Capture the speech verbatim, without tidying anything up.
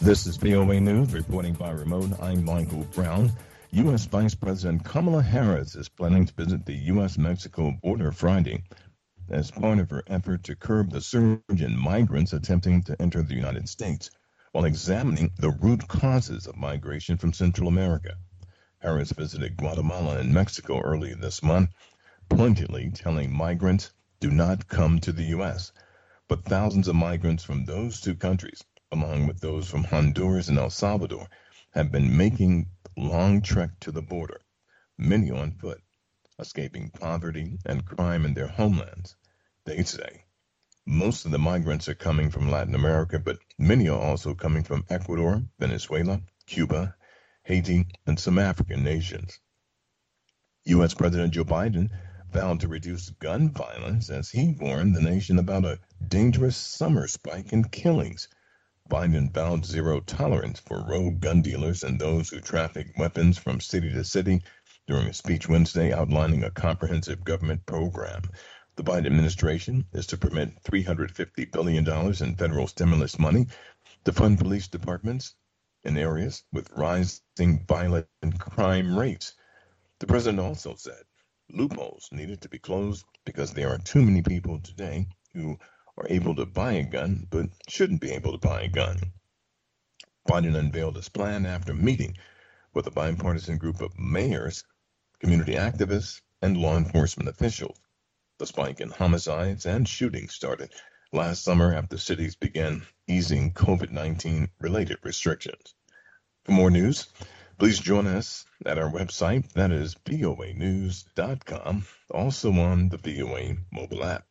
This is V O A News, reporting by remote. I'm Michael Brown. U S. Vice President Kamala Harris is planning to visit the U S Mexico border Friday as part of her effort to curb the surge in migrants attempting to enter the United States while examining the root causes of migration from Central America. Harris visited Guatemala and Mexico early this month, pointedly telling migrants, do not come to the U S. But thousands of migrants from those two countries, along with those from Honduras and El Salvador, have been making long trek to the border, many on foot, escaping poverty and crime in their homelands. They say most of the migrants are coming from Latin America, but many are also coming from Ecuador, Venezuela, Cuba, Haiti, and some African nations. U S. President Joe Biden vowed to reduce gun violence as he warned the nation about a dangerous summer spike in killings. Biden vowed zero tolerance for rogue gun dealers and those who traffic weapons from city to city during a speech Wednesday outlining a comprehensive government program. The Biden administration is to permit three hundred fifty billion dollars in federal stimulus money to fund police departments in areas with rising violent crime rates. The president also said loopholes needed to be closed because there are too many people today who are able to buy a gun but shouldn't be able to buy a gun. Biden unveiled his plan after meeting with a bipartisan group of mayors, community activists, and law enforcement officials. The spike in homicides and shootings started last summer after cities began easing COVID nineteen related restrictions. For more news, please join us at our website, that is V O A news dot com, also on the V O A mobile app.